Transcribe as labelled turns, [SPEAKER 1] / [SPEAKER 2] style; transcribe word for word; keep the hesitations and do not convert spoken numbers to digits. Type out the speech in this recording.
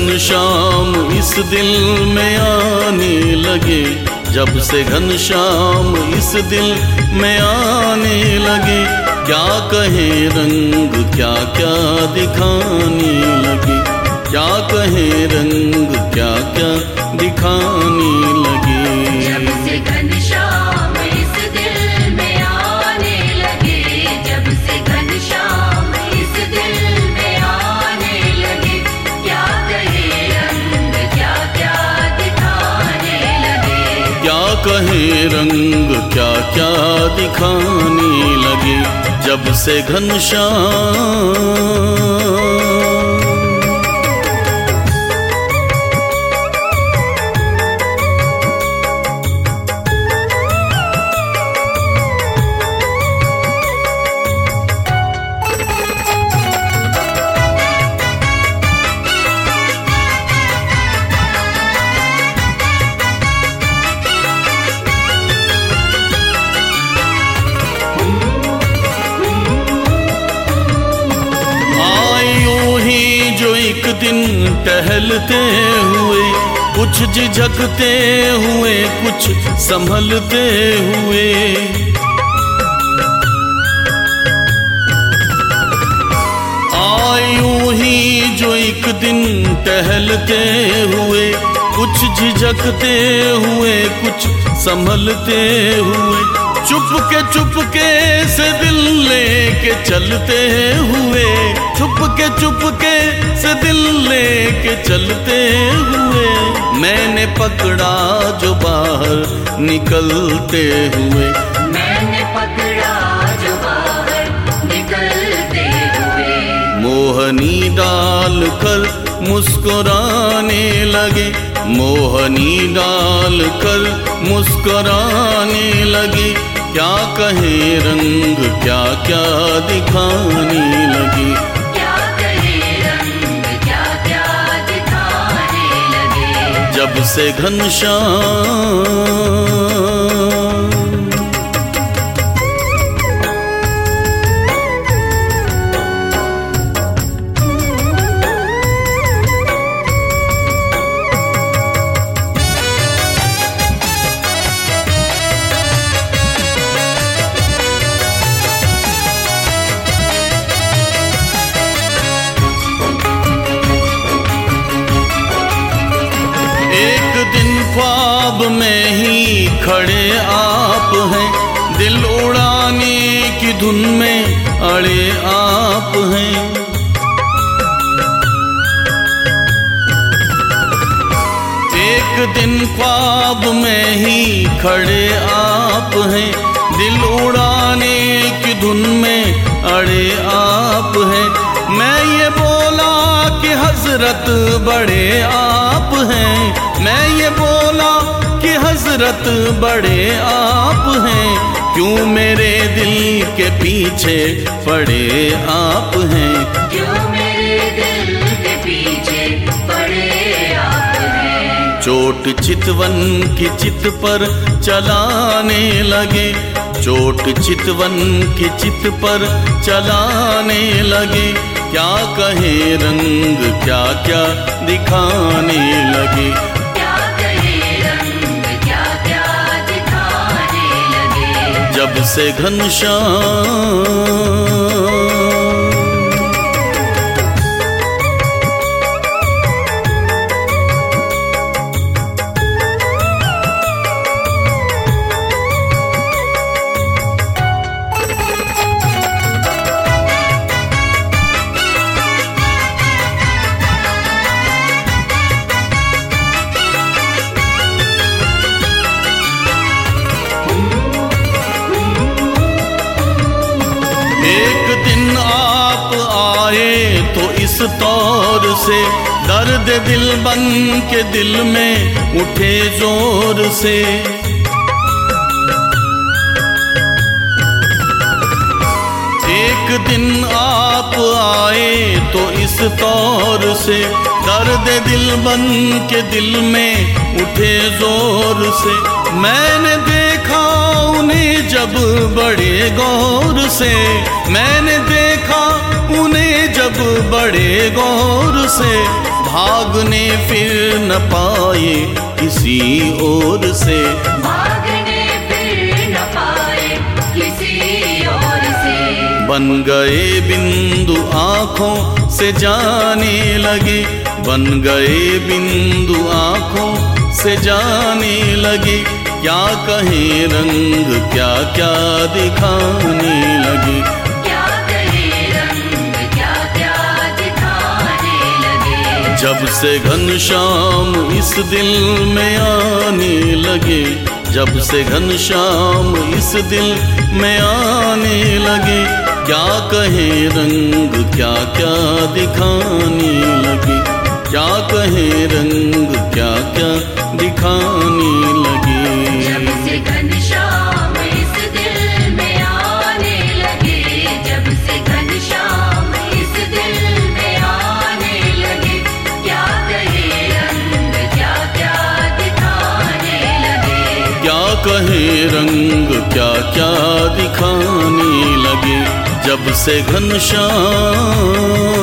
[SPEAKER 1] घनश्याम इस दिल में आने लगे, जब से घनश्याम इस दिल में आने लगे, क्या कहे रंग क्या क्या दिखाने लगे, क्या कहे रंग क्या क्या दिखाने लगे।
[SPEAKER 2] जब से घनश्याम इस दिल में आने लगे, जब से घनश्याम इस दिल में आने लगे, क्या कहे रंग क्या क्या दिखाने लगे,
[SPEAKER 1] क्या कहे रंग क्या क्या दिखाने लगे। जब से घनश्याम एक दिन टहलते हुए, कुछ झिझकते हुए, कुछ संभलते हुए, आए यूं ही जो एक दिन टहलते हुए, कुछ झिझकते हुए, कुछ संभलते हुए, चुपके चुपके से दिल लेके चलते हुए, चुपके चुपके से दिल लेके चलते हुए, मैंने पकड़ा जो बाहर निकलते हुए,
[SPEAKER 2] मैंने पकड़ा जो बाहर निकलते हुए,
[SPEAKER 1] मोहनी डाल कर मुस्कुराने लगे, मोहनी डाल कर मुस्कुराने लगे, क्या कहे रंग क्या क्या दिखाने लगे,
[SPEAKER 2] क्या कहे रंग क्या क्या दिखाने लगे।
[SPEAKER 1] जब से घनश्याम ख्वाब में ही खड़े आप हैं, दिल उड़ाने की धुन में अड़े आप हैं, एक दिन ख्वाब में ही खड़े आप हैं, दिल उड़ाने की धुन में अड़े आप हैं। मैं ये बोला कि हजरत बड़े आप हैं, मैं ये बोला कि हजरत बड़े आप हैं, क्यों मेरे दिल के पीछे पड़े आप हैं,
[SPEAKER 2] क्यों मेरे दिल के पीछे पड़े आप हैं।
[SPEAKER 1] चोट चितवन की चित पर चलाने लगे, चोट चितवन की चित पर चलाने लगे, क्या कहे रंग क्या क्या दिखाने लगे,
[SPEAKER 2] क्या कहे रंग क्या क्या दिखाने लगे।
[SPEAKER 1] जब से घनश्याम एक दिन आप आए तो इस तौर से, दर्द दिल बन के दिल में उठे जोर से, एक दिन आप आए तो इस तौर से, दर्द दिल बन के दिल में उठे जोर से, मैंने देखा उन्हें जब बड़े गौर से, मैंने देखा उन्हें जब बड़े गौर से, भागने फिर न पाए किसी ओर से,
[SPEAKER 2] भागने फिर न पाए किसी ओर से।
[SPEAKER 1] बन गए बिंदु आँखों से जाने लगे, बन गए बिंदु आँखों से जाने लगे, क्या कहें रंग क्या क्या दिखाने लगे,
[SPEAKER 2] क्या कहे रंग क्या क्या दिखाने लगे।
[SPEAKER 1] जब से घनश्याम इस दिल में आने लगे, जब से घनश्याम इस दिल में आने लगे, क्या कहें रंग क्या क्या दिखाने लगे, क्या कहें रंग क्या क्या दिखाने लगे।
[SPEAKER 2] जब से घनश्याम इस दिल में आने लगे, जब से घनश्याम इस दिल में आने लगे, क्या कहे रंग क्या क्या दिखाने लगे,
[SPEAKER 1] क्या कहें रंग क्या क्या दिखाने लगे। जब से घनश्याम